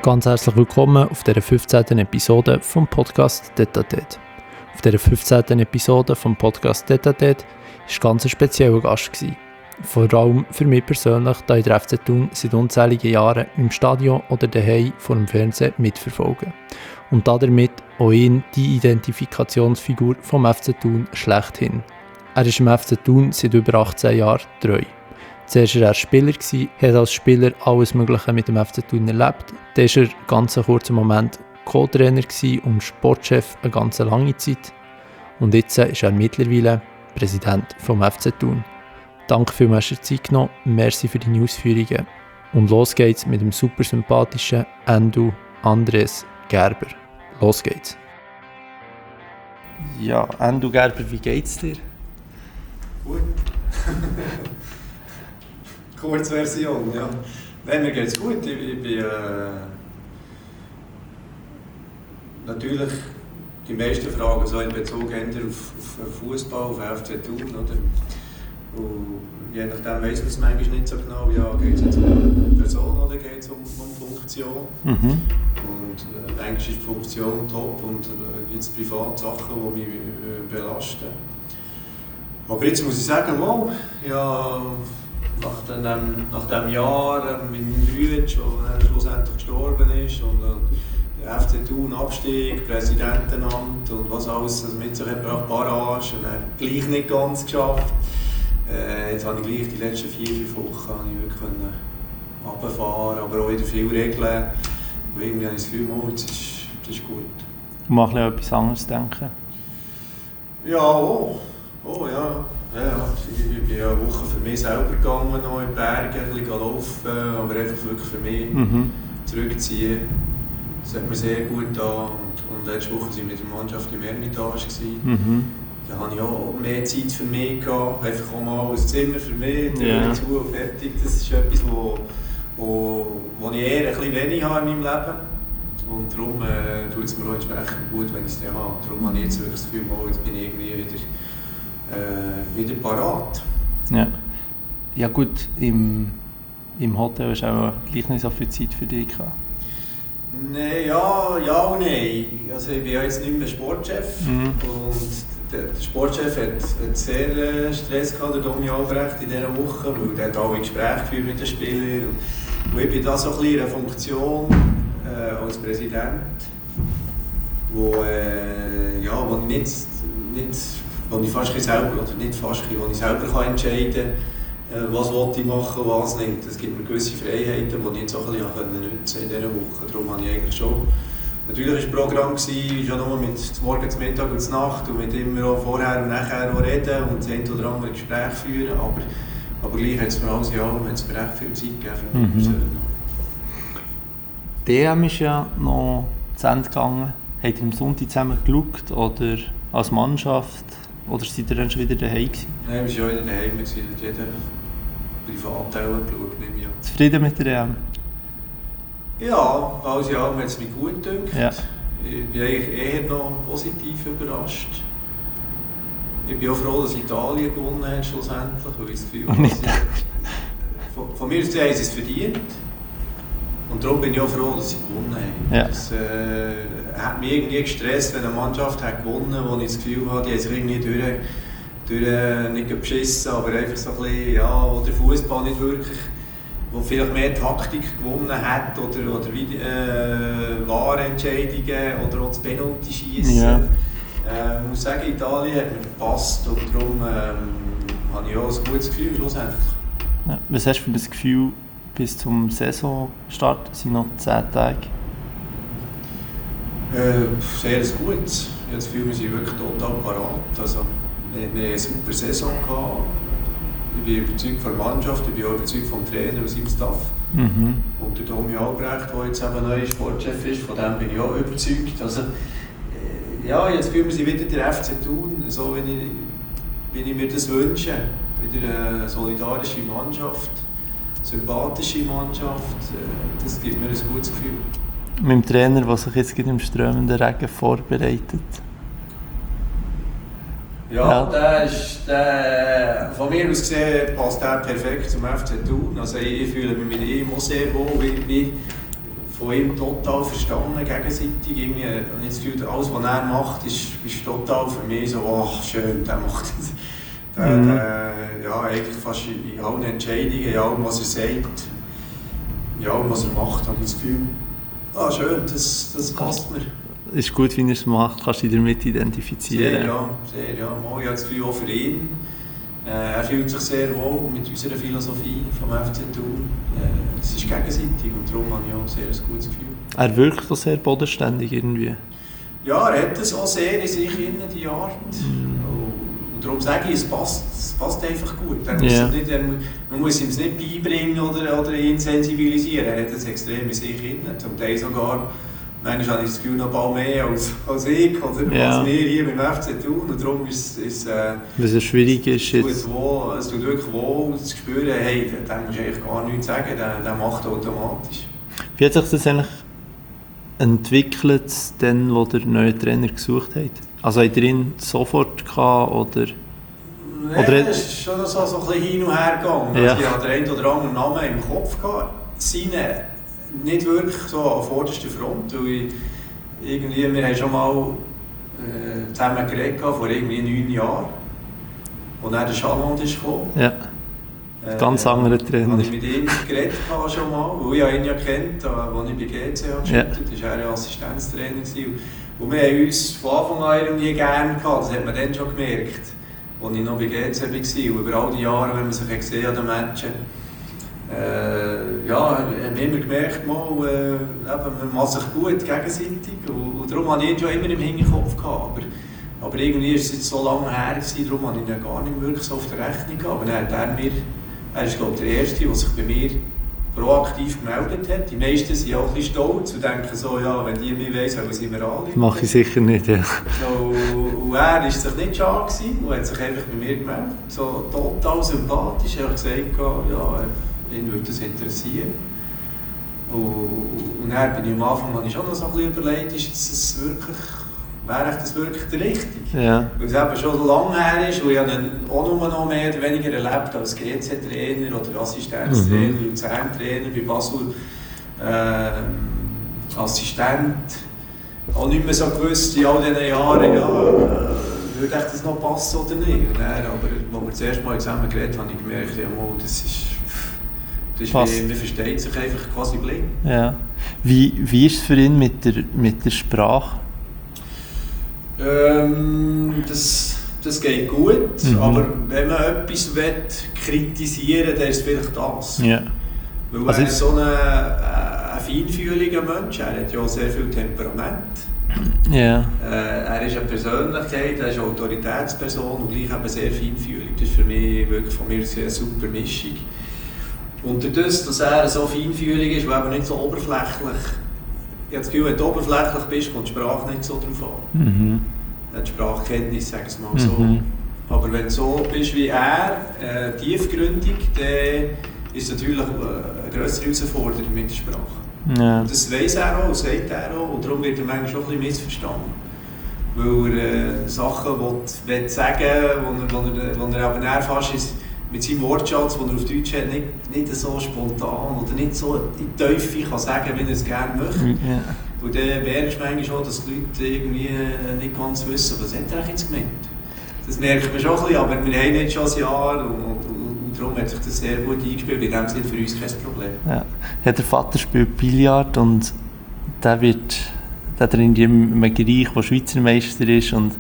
Ganz herzlich willkommen auf dieser 15. Episode vom Podcast Tete-a-Tete. Auf dieser 15. Episode vom Podcast Tete-a-Tete war ganz ein spezieller Gast. Vor allem für mich persönlich, da ich den FC Thun seit unzähligen Jahren im Stadion oder daheim vor dem Fernsehen mitverfolge. Und damit auch ihn die Identifikationsfigur vom FC Thun schlechthin. Er ist im FC Thun seit über 18 Jahren treu. Zuerst war er Spieler, hat als Spieler alles Mögliche mit dem FC Thun erlebt. Dann war er ganz einen kurzen Moment Co-Trainer und Sportchef eine ganz lange Zeit. Und jetzt ist er mittlerweile Präsident vom FC Thun. Danke vielmals für die Zeit genommen, merci für deine Ausführungen. Und los geht's mit dem super sympathischen Endo Andres Gerber. Los geht's. Ja, Endo Gerber, wie geht's dir? Gut. Kurzversion, ja. Nein, mir geht's gut. Ich bin natürlich die meisten Fragen so in Bezug auf Fußball, auf FC Thun, oder? Und je nachdem weiss man es manchmal nicht so genau, ja, geht es jetzt um eine Person oder geht es um Funktion. Und manchmal ist die Funktion top und gibt es private Sachen, die mich belasten. Aber jetzt muss ich sagen, wow, ja, nach dem Jahr mit meinem Bruder, der schlussendlich gestorben ist, und der FC Thun Abstieg, Präsidentenamt und was alles mit sich gebracht, Barrage, und dann gleich nicht ganz geschafft. Jetzt habe ich gleich die letzten 4-5 Wochen wirklich runterfahren, aber auch wieder viel regeln. Und irgendwie habe ich das Gefühl, das ist gut. Und mal etwas anderes denken? Ja, ja. Ich bin ja eine Woche für mich selber gegangen, noch in den Bergen, ein bisschen laufen, aber einfach wirklich für mich zurückziehen. Das hat mir sehr gut getan. Und letzte Woche waren wir mit der Mannschaft im Ermitage. Da hatte ich auch mehr Zeit für mich gehabt, einfach auch mal ein Zimmer für mich, Tür zu und fertig. Das ist etwas, wo ich eher ein bisschen wenig habe in meinem Leben. Und darum tut es mir auch entsprechend gut, wenn ich es dann habe. Darum habe ich jetzt wirklich das Gefühl, jetzt bin ich irgendwie wieder parat. Ja gut, im Hotel hast du auch gleich nicht so viel Zeit für dich gehabt. Nein, ja und nein. Also ich bin ja jetzt nicht mehr Sportchef. Und der Sportchef hat sehr Stress gehabt, der Domi Albrecht, in dieser Woche, weil er hat alle Gespräche geführt mit den Spielern. Und ich bin da so ein bisschen in einer Funktion als Präsident, wo ich fast selber, oder nicht fast, wo ich selber entscheiden kann, was ich machen will, was nicht. Es gibt mir gewisse Freiheiten, die ich jetzt auch ein bisschen nutzen in dieser Woche. Darum habe ich eigentlich schon. Natürlich war das Programm schon nur mit Morgen, zum Mittag und zur Nacht und mit immer auch vorher und nachher auch reden und das eine oder andere Gespräch führen. Aber gleich hat es mir alles in allem recht viel Zeit gegeben. Die EM ist ja noch zu Ende gegangen. Habt ihr am Sonntag zusammen geschaut oder als Mannschaft? Oder seid ihr dann schon wieder daheim gewesen? Nein, wir waren schon wieder daheim. Wir haben jeden Privatteil geschaut, nehme ich an. Zufrieden mit der EM? Ja, alles in allem hat es mich gut gedacht. Ja. Ich bin eigentlich eher noch positiv überrascht. Ich bin auch froh, dass Italien gewonnen hat schlussendlich, weil ich das Gefühl habe, von mir aus haben sie es verdient. Und darum bin ich auch froh, dass sie gewonnen haben. Ja. Das hat mich irgendwie gestresst, wenn eine Mannschaft hat gewonnen hat, wo ich das Gefühl habe, die haben sich irgendwie nicht beschissen, aber einfach so ein bisschen, ja, wo der Fußball nicht wirklich, wo vielleicht mehr Taktik gewonnen hat oder wie Wahrentscheidungen oder auch das Penalty-Schiessen. Ja. Ich muss sagen, Italien hat mir gepasst und darum habe ich auch ein gutes Gefühl schlussendlich. Ja. Was hast du für das Gefühl bis zum Saisonstart? Es sind noch 10 Tage. Sehr gut. Ich habe das Gefühl, wir sind wirklich total parat. Also, wir hatten eine super Saison gehabt. Ich bin überzeugt von der Mannschaft, ich bin auch überzeugt vom Trainer und seinem Staff. Und der Domi Albrecht, der jetzt eben neuer Sportchef ist, von dem bin ich auch überzeugt. Also, ja, ich habe das Gefühl, wir sind wieder der FC Thun, so wie ich mir das wünsche. Wieder eine solidarische Mannschaft, sympathische Mannschaft. Das gibt mir ein gutes Gefühl. Mit dem Trainer, der sich jetzt im strömenden Regen vorbereitet. Ja, der von mir aus gesehen passt der perfekt zum FC Thun. Also ich fühle mich mit ihm auch sehr wohl. von ihm total verstanden, gegenseitig. Irgendwie, und jetzt fühlt alles, was er macht, ist total für mich so, ach schön, der macht das. Ja, eigentlich fast in allen Entscheidungen, in allem, was er sagt, in allem, was er macht, habe ich das Gefühl, schön, das passt mir. Ist gut, wie er es macht, kannst du dich damit identifizieren. Sehr, ja. Ich habe das Gefühl auch für ihn. Er fühlt sich sehr wohl mit unserer Philosophie vom FC Thun. Es ist gegenseitig und darum habe ich auch sehr ein gutes Gefühl. Er wirkt auch sehr bodenständig irgendwie. Ja, er hat es auch sehr in sich inne, die Art. Und darum sage ich, es passt einfach gut. Man muss ihm es nicht beibringen oder ihn sensibilisieren. Er hat es extrem in sich inne. Zum Teil sogar, manchmal habe ich das Gefühl, noch ein paar mehr als ich oder als wir hier beim FC Thun. Und darum ist es was schwierig ist. Es tut wirklich wohl, zu spüren, hey, dem musst du eigentlich gar nichts sagen, der macht automatisch. Wie hat sich das eigentlich entwickelt, dann, wo der neue Trainer gesucht hat? Also hat er ihn sofort gehabt, oder? Nein, es ist schon so ein bisschen hin und her gegangen. Ja. Also ich hatte den einen oder anderen Namen im Kopf gehabt. Seine nicht wirklich so an vorderster Front, weil wir haben schon mal zusammen geredet vor irgendwie 9 Jahren, als dann der Chalmont ist gekommen. Ja. Ganz anderer Trainer. Habe ich mit ihm geredet schon mal, weil ich ihn ja kennt, als ich bei GC gearbeitet habe. Er war Assistenztrainer. Und wir haben uns von Anfang an irgendwie gerne gehabt, das hat man dann schon gemerkt, als ich noch bei GC war. Und über all die Jahre, wenn man sich gesehen hat an den Matchen, haben wir immer gemerkt, man macht sich gut gegenseitig. Und darum hatte ich ihn schon immer im Hinterkopf gehabt. Aber irgendwie ist es jetzt so lange her, darum habe ich ihn gar nicht wirklich so auf der Rechnung gehabt. Aber er ist, glaube ich, der Erste, der sich bei mir proaktiv gemeldet hat. Die meisten sind auch ein bisschen stolz und denken so, ja, wenn die mich weiss, wollen sie mir anrufen. Mache ich sicher nicht, ja. Und er war sich nicht schade und hat sich einfach bei mir gemeldet. So total sympathisch. Er hat gesagt, ja, ihn würde das interessieren. Und dann bin ich am Anfang schon noch so ein bisschen überlegt, wäre das wirklich der Richtige? Ja. Weil es eben schon so lange her ist, und ich habe ihn auch nur noch mehr oder weniger erlebt als GC-Trainer oder Assistenztrainer, Luzern-Trainer bei Basel, Assistent. Auch nicht mehr so gewusst in all diesen Jahren, würde das noch passen oder nicht. Und dann, aber als wir das erste Mal zusammen geredet haben, habe ich gemerkt, man versteht sich einfach quasi blind. Ja. Wie ist es für ihn mit der Sprache? Das geht gut, aber wenn man etwas kritisieren will, dann ist es vielleicht das. Ja. Weil er ist so ein feinfühliger Mensch, er hat ja auch sehr viel Temperament. Ja. Er ist eine Persönlichkeit, er ist eine Autoritätsperson und gleich eben sehr feinfühlig. Das ist für mich wirklich von mir eine super Mischung. Und dadurch, dass er so feinfühlig ist, aber nicht so oberflächlich. Ich habe das Gefühl, wenn du oberflächlich bist, kommt die Sprache nicht so drauf an. Die Sprachkenntnis, sagen wir es mal so. Aber wenn du so bist wie er, tiefgründig, dann ist es natürlich eine grössere Herausforderung mit der Sprache. Ja. Und das weiss er auch, sagt er auch. Und darum wird er manchmal schon ein bisschen missverstanden. Weil er Sachen will sagen, wo er aber fast ist, mit seinem Wortschatz, den er auf Deutsch hat, nicht so spontan oder nicht so in die Tiefe kann sagen, wie er es gerne möchte. Ja. Und dann merkst du manchmal schon, dass die Leute irgendwie nicht ganz wissen, was hat er jetzt gemeint. Das merkt man schon ein bisschen, aber wir haben nicht schon ein Jahr und darum hat sich das sehr gut eingespielt. In dem Sinne für uns kein Problem. Ja. Ja, der Vater spielt Billard und der trainiert in einem Bereich, wo Schweizer Meister ist und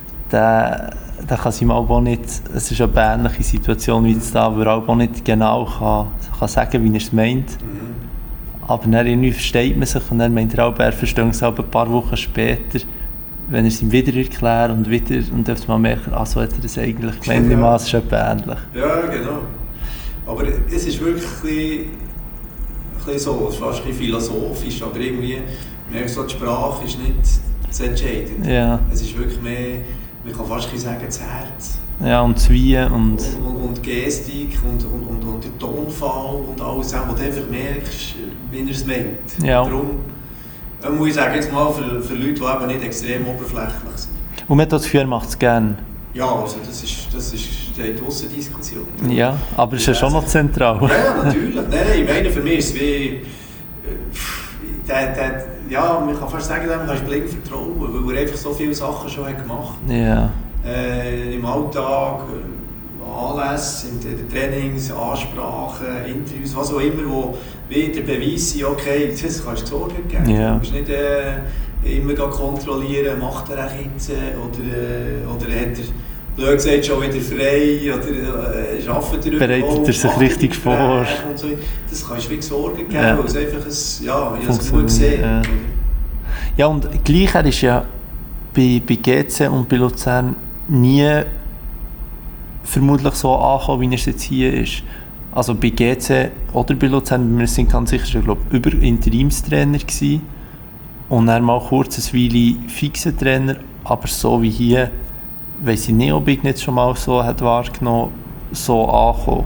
der kann sich auch nicht, es ist eine ähnliche Situation wie jetzt da, wo er auch nicht genau kann sagen, wie er es meint. Aber dann irgendwie versteht man sich und dann meint er auch, er versteht es auch ein paar Wochen später, wenn er es ihm wieder erklärt und dürfte man merken, so hat er das eigentlich gemeint, ja. Es ist etwas ähnlich. Ja, genau. Aber es ist wirklich ein bisschen so, es ist fast ein bisschen philosophisch, aber irgendwie merkst du, die Sprache ist nicht das Entscheidende. Ja. Es ist wirklich mehr, man kann fast sagen, das Herz. Ja, und das Wie und Gestik und der Tonfall und alles, wo du einfach merkst, wie er es meint. Ja. Darum muss ich sagen, jetzt mal für Leute, die eben nicht extrem oberflächlich sind. Und man hat das Gefühl, er macht es gerne? Ja, also das steht ausser Diskussion. Ja, aber es ist ja schon noch zentral. Ja, natürlich. Nein, ich meine, für mich ist es wie... ja, man kann fast sagen, dem kannst du blind vertrauen, weil er einfach so viele Sachen schon hat gemacht hat. Ja. Im Alltag, Anlässe, in den Trainings, Ansprachen, Interviews, was auch immer, wo wieder Beweis sind, okay, das kannst du Sorge geben. Ja. Du musst nicht immer kontrollieren, macht er jetzt oder hat er blöd gesagt, schon wieder frei oder arbeitet er bereitet überhaupt, er sich richtig vor. Und so. Das kannst du wirklich Sorge geben, Ja. weil es einfach ich habe es gut gesehen. Ja. Ja, und gleich, er ist ja bei GC und bei Luzern nie vermutlich so angekommen, wie er es jetzt hier ist. Also bei GC oder bei Luzern, wir sind ganz sicher, glaube ich, über Interimstrainer gewesen und dann mal kurz eine Weile fixer Trainer, aber so wie hier, weiss ich nicht, ob ich nicht schon mal so hat wahrgenommen, so angekommen.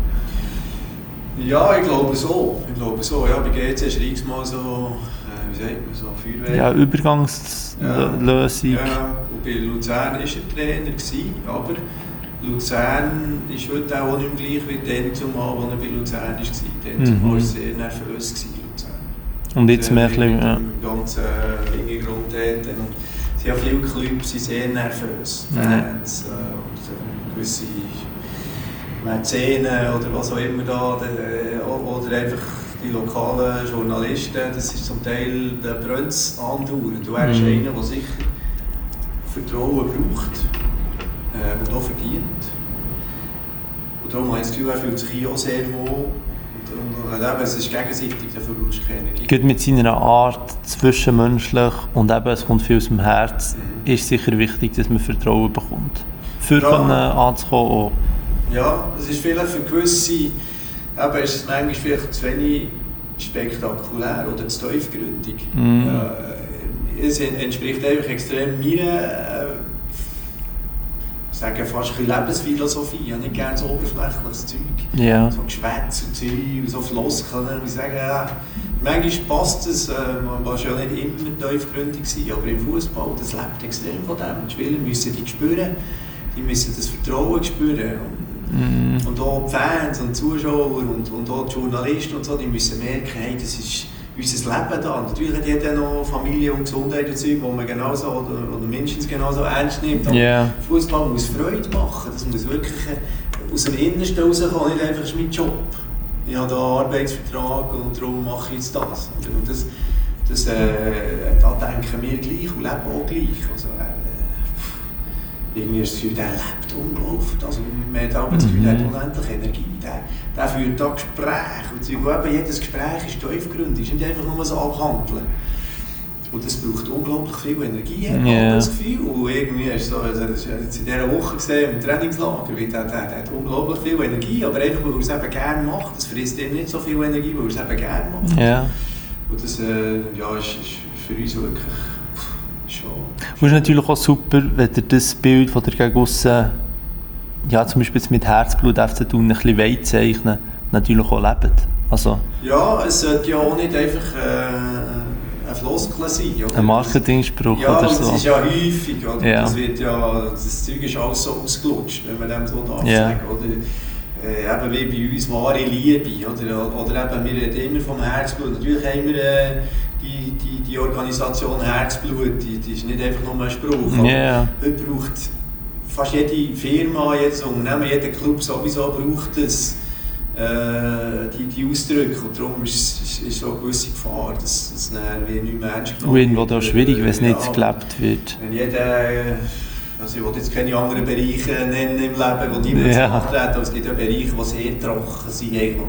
Ja, ich glaube so. Ja, bei GC ist mal so, wie sagt man, so Feuerwehr. Ja, Übergangslösung. Ja, und bei Luzern war er Trainer gewesen, aber Luzern ist heute auch nicht mehr gleich wie dann zumal, als er bei Luzern war. Dann war er sehr nervös Luzern. Und jetzt mehr ein bisschen, ja. Im ganzen Hintergrund dort. Und sie haben viele Clubs, sind sehr nervös. Fans, gewisse Mäzenen oder was auch immer da, oder einfach die lokalen Journalisten, das ist zum Teil, der brennt es andauernd. Du wärst einer, der sicher Vertrauen braucht und auch verdient. Und darum habe ich das Gefühl, er fühlt sich hier auch sehr wohl. Und eben, es ist gegenseitig, dafür brauchst du keine Energie. Gut, mit seiner Art, zwischenmenschlich und eben, es kommt viel aus dem Herz, ist sicher wichtig, dass man Vertrauen bekommt. Für anzukommen auch. Ja, es ist vielleicht für gewisse, eben ist es manchmal vielleicht zu wenig spektakulär oder zu tiefgründig. Es entspricht einfach extrem meiner, sagen fast ein bisschen Lebensphilosophie. Ich habe nicht gerne so oberflächliches Zeug. Ja. So Geschwätz und Zeug und so Floskeln. Ich sage, ja, manchmal passt es, man war ja nicht immer tiefgründig sein, aber im Fußball, das lebt extrem von dem. Die Spieler müssen die spüren, die müssen das Vertrauen spüren. Und auch die Fans und die Zuschauer und auch die Journalisten und so, die müssen merken, hey, das ist unser Leben da. Natürlich hat jeder noch Familie und Gesundheit und Zeug, die man genauso oder mindestens genauso ernst nimmt. Aber Fußball muss Freude machen, das muss wirklich aus dem Innersten rauskommen, nicht einfach, das ist mein Job. Ich habe da einen Arbeitsvertrag und darum mache ich jetzt das. Und da denken wir gleich und leben auch gleich. Also, irgendwie ist das Gefühl, der lebt unglaublich. Also, man hat aber das Gefühl, der hat unendlich Energie. Der führt da Gespräche. Und eben jedes Gespräch ist tiefgründig, ist nicht einfach nur so abhandeln. Und das braucht unglaublich viel Energie, hat man das Gefühl. Und irgendwie ist so, das ist jetzt in dieser Woche gesehen, im Trainingslager, der hat unglaublich viel Energie, aber einfach, weil er es eben gerne macht. Das frisst ihm nicht so viel Energie, weil er es eben gerne macht. Ja. Und das ist für uns wirklich schon. Es ist natürlich auch super, wenn ihr das Bild von der gegen aussen, ja, zum Beispiel mit Herzblut FC Thun ein bisschen weit zeichnen, natürlich auch lebt. Also, ja, es sollte ja auch nicht einfach ein Floskel sein. Oder? Ein Marketingspruch oder so. Ja, das ist ja häufig. Oder? Ja. Das Zeug ist alles so ausgelutscht, wenn man dem so sagen darf. Oder, eben wie bei uns wahre Liebe. Oder eben, wir reden immer vom Herzblut. Natürlich haben wir die Organisation Herzblut, die ist nicht einfach nur ein Spruch. Yeah. Heute braucht fast jede Firma, jedes Unternehmen, jeder Club sowieso braucht es, die Ausdrücke. Und darum ist so eine gewisse Gefahr, dass es nicht mehr ernst genommen wird. Und auch schwierig, wenn es nicht gelebt wird. Wenn jeder, also ich will jetzt keine anderen Bereiche nennen im Leben, die niemand vertreten, aber es gibt ja Bereiche, die sehr trocken sind.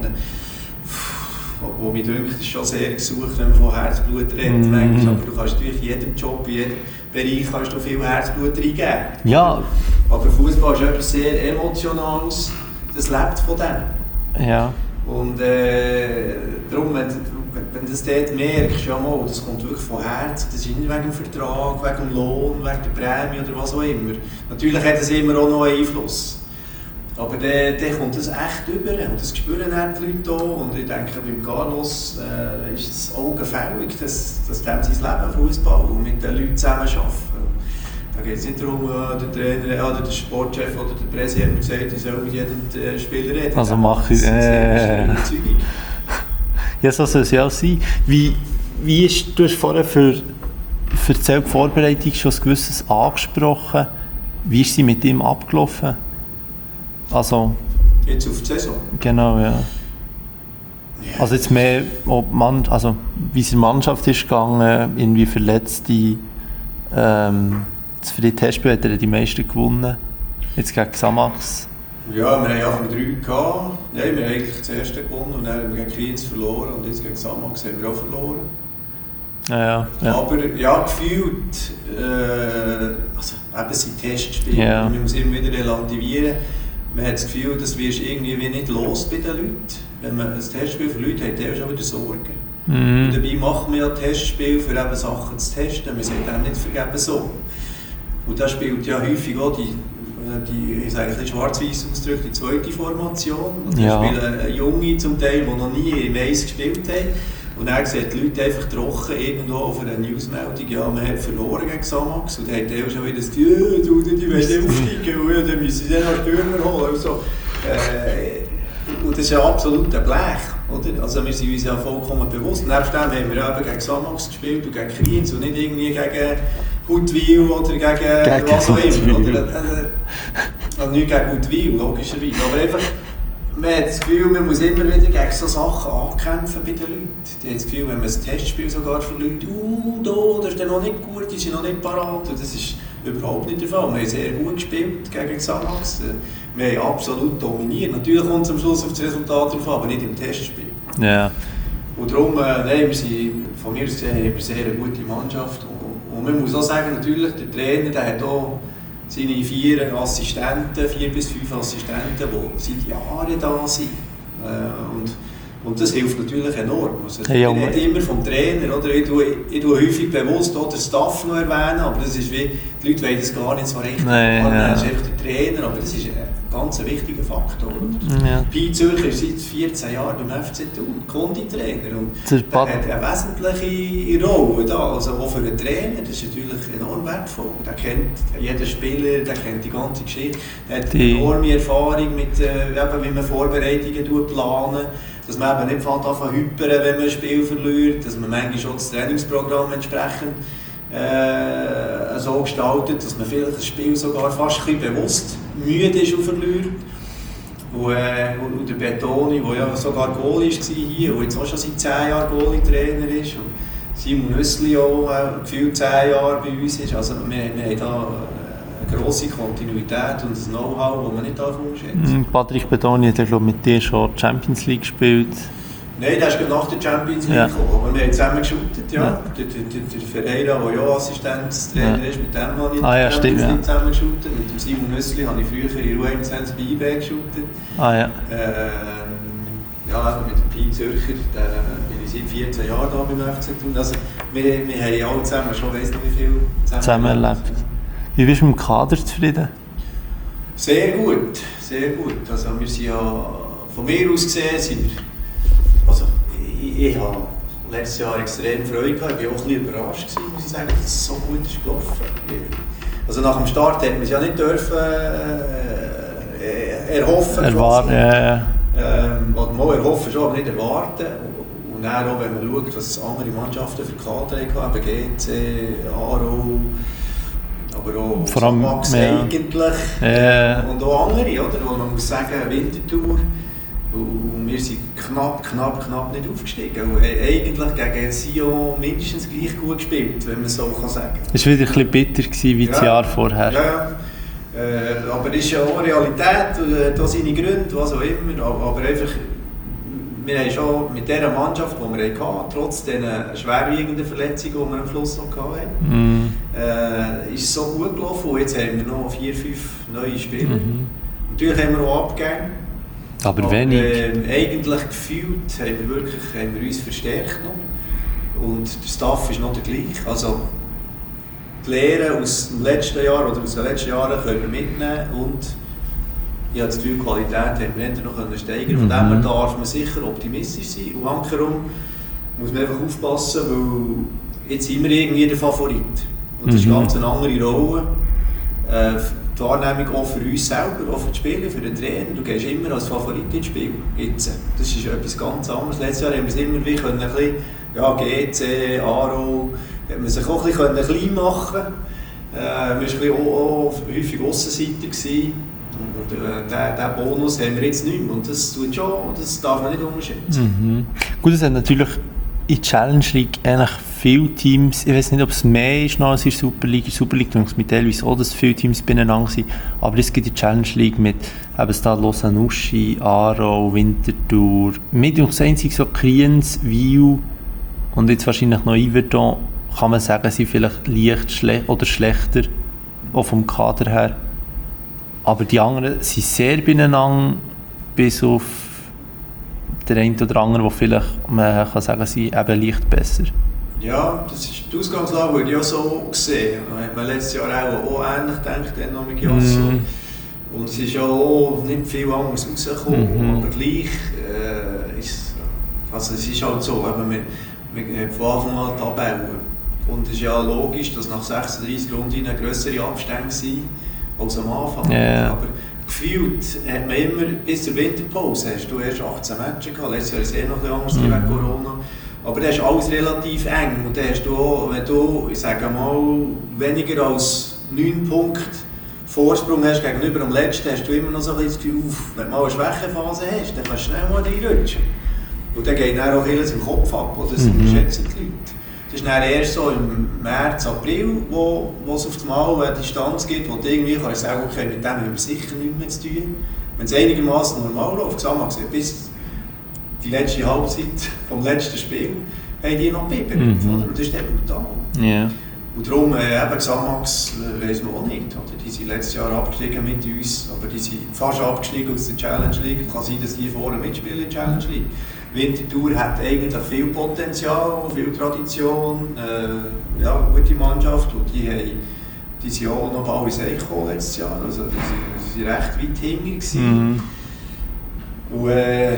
Wo mir denkt, ist schon sehr gesucht, wenn man von Herzblut redet. Aber du kannst natürlich in jedem Job, in jedem Bereich kannst du viel Herzblut reingeben. Ja. Aber Fußball ist etwas sehr Emotionales, das lebt von dem. Ja. Und darum, wenn du das dort merkst, ja mal, das kommt wirklich von Herzen, das ist nicht wegen dem Vertrag, wegen dem Lohn, wegen der Prämie oder was auch immer. Natürlich hat es immer auch noch einen Einfluss. Aber dann kommt das echt über und das spüren auch die Leute auch. Und ich denke, beim Carlos ist es augenfällig, dass dem sein Leben Fußball und mit den Leuten zusammenarbeiten. Da geht es nicht darum, der Trainer, der Sportchef oder der Präsident hat gesagt, ich soll mit jedem Spieler reden. Also mache ich Ja, ja, so soll es ja auch sein. Wie du hast vorher für die Vorbereitung schon ein gewisses angesprochen. Wie ist sie mit ihm abgelaufen? Also, jetzt auf die Saison? Genau, ja. Also jetzt mehr, wie es in der Mannschaft ist gegangen, irgendwie Verletzte. Für die Testspiele hat er die meisten gewonnen. Jetzt gegen Xamax. Ja, wir haben 3 gehabt. Nein, wir haben eigentlich das erste gewonnen und dann haben wir gegen Kriens verloren und jetzt gegen Xamax haben wir auch verloren. Ja. Aber ja, gefühlt, eben sind Testspiele, Ja. wir müssen immer wieder relativieren. Man hat das Gefühl, das wirst irgendwie nicht los bei den Leuten. Wenn man ein Testspiel für Leute hat, der schon wieder Sorgen. Und dabei machen wir ja Testspiele, für eben Sachen zu testen. Wir sind dann nicht vergeben so. Und da spielt ja häufig auch die ich sage ein bisschen schwarz-weiß ausgedrückt, die zweite Formation. Und da spielen Junge zum Teil, die noch nie im Eis gespielt haben. Und dann sehen die Leute einfach trocken irgendwo auf einer Newsmeldung, ja, man hat verloren gegen Xamax. Und dann hat der schon wieder das Gefühl, die wollen aufsteigen, dann müssen sie dann noch Stürmer holen. Und, so. Und das ist ja absolut ein Blech. Oder? Also wir sind uns ja vollkommen bewusst. Nebst dem haben wir eben gegen Xamax gespielt und gegen Kriens und nicht irgendwie gegen Huttwil oder gegen was auch immer. Also nicht gegen Huttwil, logischerweise. Aber einfach, man hat das Gefühl, man muss immer wieder gegen so Sachen ankämpfen bei den Leuten. Die haben das Gefühl, wenn man ein Testspiel sogar verliert, das ist dann noch nicht gut, die sind noch nicht parat. Und das ist überhaupt nicht der Fall. Wir haben sehr gut gespielt gegen Xamax. Wir haben absolut dominiert. Natürlich kommt es am Schluss auf das Resultat drauf, aber nicht im Testspiel. Ja. Und darum, wir sind, von mir aus gesehen, haben wir eine sehr gute Mannschaft. Und man muss auch sagen, natürlich, der Trainer, der hat auch seine 4 bis 5 Assistenten, die seit Jahren da sind. Und das hilft natürlich enorm. Also, ich rede immer vom Trainer. Oder? Ich tue häufig bewusst auch den Staff noch erwähnen, aber das ist wie, die Leute wollen das gar nicht so richtig. Das ist einfach der Trainer, aber das ist ein ganz wichtiger Faktor. Ja. Pi Zürcher ist seit 14 Jahren beim FC Thun, Konditrainer. Und der hat eine wesentliche Rolle da. Also auch für einen Trainer, das ist natürlich enorm wertvoll. Der kennt jeden Spieler, der kennt die ganze Geschichte. Der hat enorme Erfahrung mit, wie man Vorbereitungen planen. Dass man eben nicht anfängt zu hypern, wenn man ein Spiel verliert, dass man manchmal schon das Trainingsprogramm entsprechend so gestaltet, dass man vielleicht das Spiel sogar fast ein bisschen bewusst müde ist und verliert. Und der Betoni, der ja sogar Goalie war hier und jetzt auch schon seit 10 Jahren Goalie-Trainer ist. Und Simon Nüssli auch gefühlt 10 Jahre bei uns ist. Also wir haben da eine grosse Kontinuität und ein Know-how, das man nicht unterschätzen darf. Patrick Betoni hat ja mit dir schon die Champions League gespielt. Nein, der ist nach der Champions League gekommen, aber wir haben zusammen geshootet, ja. Der Ferreira, der ja Assistenztrainer ist, mit dem habe ich die Champions League zusammen geshootet. Mit dem Simon Nüssli habe ich früher in U21 bei IB geshootet. Mit dem Pi Zürcher bin ich seit 14 Jahren da beim FC Thun. Also wir haben alle zusammen schon weiss nicht wie viel zusammen erlebt. Wie bist du mit dem Kader zufrieden? Sehr gut, sehr gut. Also wir sind ja, von mir aus gesehen, sind wir, ich habe letztes Jahr extrem Freude gehabt. Ich war auch ein bisschen überrascht, muss ich sagen, dass es so gut ist gelaufen. Also nach dem Start hätten wir es ja nicht dürfen erhoffen. Erwarten, mal erhoffen schon, aber nicht erwarten. Und dann auch, wenn man schaut, was andere Mannschaften für Kader hatten, GC, Aarau, aber auch vor allem Max eigentlich. Und auch andere, oder? Wo man muss sagen, Winterthur. Und wir sind knapp nicht aufgestiegen. Und eigentlich gegen Sion mindestens gleich gut gespielt, wenn man so sagen kann. Es war wieder ein bisschen bitter wie das Jahr vorher. Ja. Aber es ist ja auch Realität, und da seine Gründe, was auch immer. Aber einfach, wir haben schon mit dieser Mannschaft, die wir hatten, trotz dieser schwerwiegenden Verletzungen, die wir am Schluss noch hatten, ist es so gut gelaufen. Und jetzt haben wir noch 4, 5 neue Spieler. Natürlich haben wir auch Abgänge. Aber wenig. Eigentlich gefühlt haben wir uns verstärkt noch. Und der Staff ist noch der gleiche. Also die Lehren aus dem letzten Jahr oder aus den letzten Jahren können wir mitnehmen. Und ich habe das Gefühl, die Qualität haben wir noch steigern. Von dem her darf man sicher optimistisch sein. Und andersherum muss man einfach aufpassen, weil jetzt sind wir irgendwie der Favorit. Und das ist ganz eine andere Rolle. Die Wahrnehmung auch für uns selber, auch für die Spieler, für den Trainer. Du gehst immer als Favorit ins Spiel. Jetzt. Das ist etwas ganz anderes. Letztes Jahr haben wir es immer wieder ein bisschen ja, GC, Aarau, hat man sich auch ein bisschen klein machen können. Man war auch häufig Aussenseiter gewesen. Und diesen Bonus haben wir jetzt nicht mehr. Und das darf man nicht unterschätzen. Gut, es hat natürlich in der Challenge League eigentlich viele Teams, ich weiß nicht, ob es mehr ist noch als in der Super League. In der Super League denke ich mir teilweise auch, dass viele Teams beieinander sind. Aber es gibt die Challenge League mit Lausanne-Uschi, Aarau, Winterthur. Mit uns einzig so Kriens, Wiel und jetzt wahrscheinlich noch Yverdon, kann man sagen, sind vielleicht leicht oder schlechter, auch vom Kader her. Aber die anderen sind sehr beieinander, bis auf der eine oder andere, wo vielleicht man kann sagen, sie eben leicht besser. Ja, das ist die Ausgangslage, würde ich auch so sehen. Da hat man letztes Jahr auch ähnlich gedacht, dann noch mit Giasso. Und es ist ja auch nicht viel anderes rausgekommen, aber gleich es ist halt so, man hat von Anfang an Tabellen. Und es ist ja logisch, dass nach 36 Runden grössere Abstände sind als am Anfang. Yeah. Aber gefühlt hat man immer, bis zur Winterpause hast du erst 18 Matches gehabt. Letztes Jahr ist es noch ein bisschen anders wegen Corona. Aber das ist alles relativ eng. Und dann hast du auch, wenn du, ich sage mal, weniger als 9 Punkte Vorsprung hast gegenüber dem Letzten, hast du immer noch so ein das Gefühl, wenn du mal eine Schwächephase hast, dann kannst du schnell mal reinrutschen. Und dann geht dann auch vieles im Kopf ab, oder? Das unterschätzen die Leute. Das ist dann erst so im März, April, wo es auf einmal eine Distanz gibt, wo du irgendwie kannst sagen, okay, mit dem haben wir sicher nichts mehr zu tun. Wenn es einigermaßen normal läuft, gesagt, bis die letzte Halbzeit vom letzten Spiel, haben die noch gebibbert. Und das ist dann brutal. Yeah. Und darum, eben Xamax weiss man auch nicht. Oder? Die sind letztes Jahr abgestiegen mit uns, aber die sind fast abgestiegen aus der Challenge League. Kann sein, dass die vorne mitspielen in der Challenge League. Winterthur hat eigentlich viel Potenzial, viel Tradition, gute Mannschaft. Und die sind auch noch bald ins Eich gekommen letztes Jahr. Also die waren recht weit hinten. Und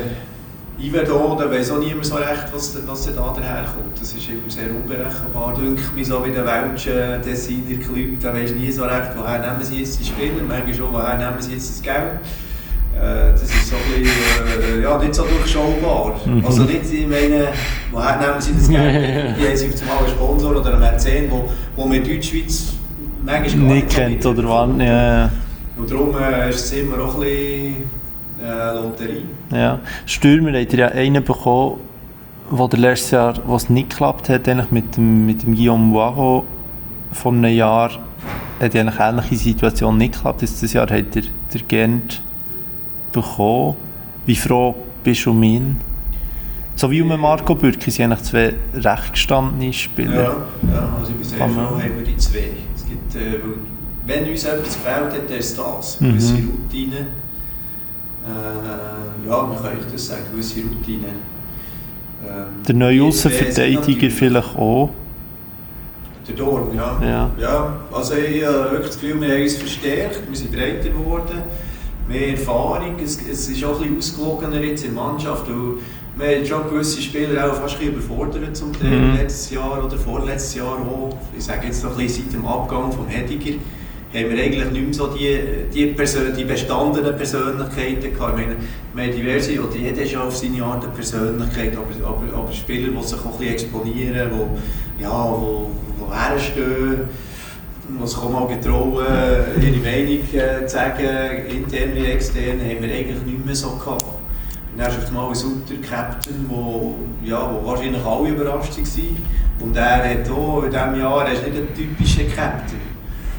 Yverdon, da weiss auch niemand so recht, was da daherkommt. Das ist immer sehr unberechenbar. Denke mich so wie der Welschen Tessiner Club, da weisst nie so recht, woher nehmen sie jetzt die Spieler, manchmal schon, woher nehmen sie jetzt das Geld. Das ist so ein bisschen, nicht so durchschaubar. Also nicht, ich meine, woher nehmen sie das Geld? Die haben sie auf einmal einen Sponsor oder einen Mäzen, wo man in Deutschschweiz manchmal gar nicht kennt oder wann. Ja. Und darum ist es immer auch ein bisschen Lotterie. Ja. Stürmer hat ja einen bekommen, wo der letztes Jahr, wo es nicht geklappt hat, eigentlich mit dem Guillaume Boiro vor einem Jahr, hat ja eigentlich eine ähnliche Situation nicht geklappt. Dieses Jahr hat der Gent bekommen. Wie froh bist du um ihn? So wie um Marco Bürki sind eigentlich zwei recht gestandene Spieler. Ja, also ich bin sehr froh, haben wir die zwei. Es gibt, wenn uns etwas gefällt hat, dann ist das. Gewisse Routine. Man kann euch das sagen, gewisse Routine. Der neue Aussenverteidiger vielleicht auch. Der Dorn, ja. Also ich habe wirklich das Gefühl, wir haben uns verstärkt, wir sind breiter geworden, mehr Erfahrung, es ist auch ein bisschen ausgewogener jetzt in der Mannschaft. Wir haben schon gewisse Spieler auch fast ein bisschen überfordert zum Teil, letztes Jahr oder vorletztes Jahr auch. Ich sage jetzt noch ein bisschen seit dem Abgang vom Hediger. Haben wir eigentlich nicht mehr so die bestandenen Persönlichkeiten gehabt. Ich meine, wir haben diverse, oder jeder ist ja auf seine Art eine Persönlichkeit, aber Spieler, die sich auch ein bisschen exponieren, die herstehen, die sich auch mal getrauen, ihre Meinung zu sagen, intern wie extern, haben wir eigentlich nicht mehr so gehabt. Und dann ist auf einmal ein Sutter-Captain, wo wahrscheinlich alle überrascht waren. Und er hat auch in diesem Jahr, er ist nicht ein typischer Captain.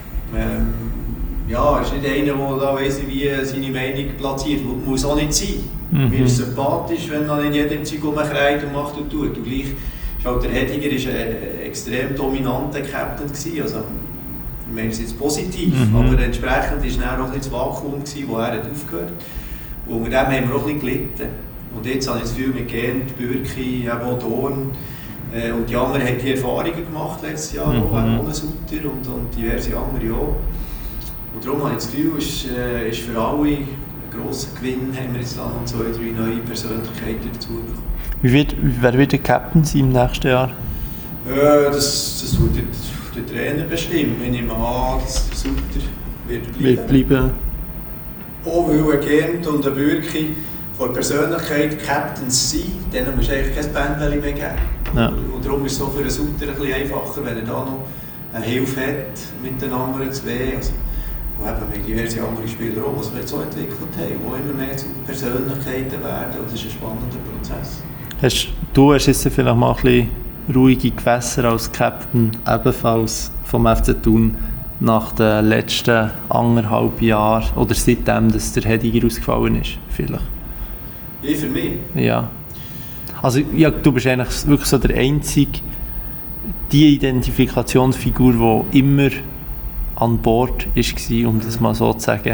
Er ist nicht einer, der da weiss, wie seine Meinung platziert. Muss auch nicht sein. Mir ist sympathisch, wenn dann nicht jeder im Zeug rumkreit und macht und tut. Und gleich ist halt der Hediger ein extrem dominanter Captain gewesen. Also, ich meine es jetzt positiv, aber entsprechend war er auch das Vakuum, wo er hat aufgehört. Und unter dem haben wir auch ein bisschen gelitten. Und jetzt habe ich das Gefühl, mit Gent, Bürki, auch Dorn. Und die anderen haben die Erfahrungen gemacht letztes Jahr, auch ohne Sutter und diverse andere auch. Und darum habe ich das Gefühl, es ist für alle ein grosser Gewinn, haben wir jetzt dann noch 2, 3 neue Persönlichkeiten dazu bekommen. Wer wird der Captain sein im nächsten Jahr? Das wird der Trainer bestimmen. Ich nehme an, dass der Sutter wird bleiben. Auch weil ein Gent und ein Bürki von Persönlichkeit Captains sind, denen musst du eigentlich kein Bändchen mehr geben. Ja. Und darum ist es so für einen Sutter ein bisschen einfacher, wenn er da noch eine Hilfe hat mit den anderen zwei. Also, und eben, wir haben diverse andere Spieler auch, die sich jetzt so entwickelt haben, die immer mehr zu Persönlichkeiten werden. Und das ist ein spannender Prozess. Du hast jetzt vielleicht mal ein bisschen ruhige Gewässer als Captain, ebenfalls vom FC Thun, nach den letzten 1,5 Jahren oder seitdem, dass der Hediger ausgefallen ist, vielleicht? Ich für mich? Ja. Also ja, du bist eigentlich wirklich so der einzige, die Identifikationsfigur, die immer an Bord war, um das mal so zu sagen,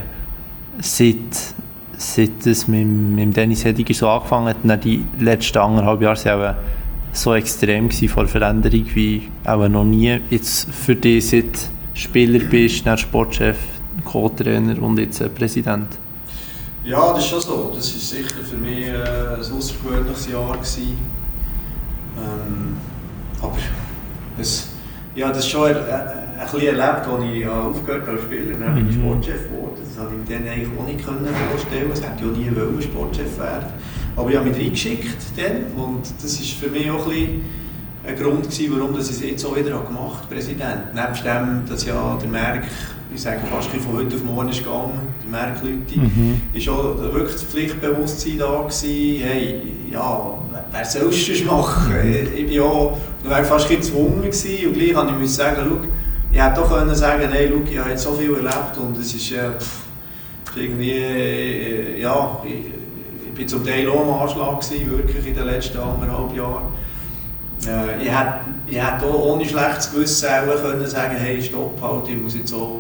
seit es mit Dennis Hediger so angefangen hat. Und die letzten 1,5 Jahre waren auch so extrem vor Veränderung wie auch noch nie. Jetzt für dich, seit Spieler bist, dann Sportchef, Co-Trainer und jetzt Präsident. Ja, das ist schon so. Das war sicher für mich ein außergewöhnliches Jahr. Aber ja, das ist schon ein bisschen erlebt, als ich aufgehört habe als Spieler. Dann bin ich Sportchef geworden. Das konnte ich mir dann eigentlich auch nicht vorstellen. Es hätte ja nie wollen, Sportchef werden. Aber ich habe mich reingeschickt dann. Und das war für mich auch ein Grund gewesen, warum ich es jetzt auch wieder gemacht habe, Präsident. Nebst dem, dass ja der Merk, ich sage fast von heute auf morgen ist gegangen, die Merkleute, ist auch wirklich das Pflichtbewusstsein da gewesen, hey, ja, wer soll es das machen? Ich war fast gezwungen gewesen, und gleich musste ich sagen, schau, ich hätte doch können sagen, hey, schau, ich habe jetzt so viel erlebt und es ist irgendwie, ja, ich war zum Teil auch am Anschlag gewesen, wirklich in den letzten 1,5 Jahren. Ich hätte auch ohne schlechtes Gewissen auch können sagen, hey, stopp halt, ich muss jetzt auch